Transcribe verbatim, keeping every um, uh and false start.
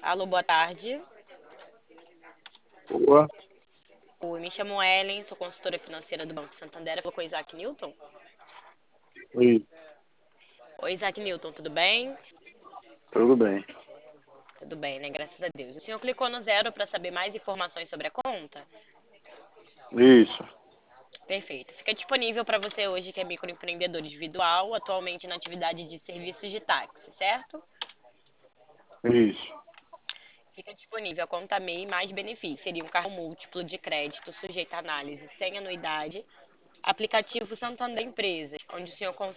Alô, boa tarde. Boa. Oi, me chamo Ellen, sou consultora financeira do Banco Santander. Falou com o Isaac Newton? Oi, Oi, Isaac Newton, tudo bem? tudo bem. Tudo bem, né? Graças a Deus. O senhor clicou no zero para saber mais informações sobre a conta? Isso, Perfeito. Fica disponível para você hoje que é microempreendedor individual, atualmente na atividade de serviços de táxi, certo? isso, Fica disponível a conta MEI mais benefícios. Seria um carro múltiplo de crédito sujeito a análise sem anuidade. Aplicativo Santander Empresas, onde o senhor consegue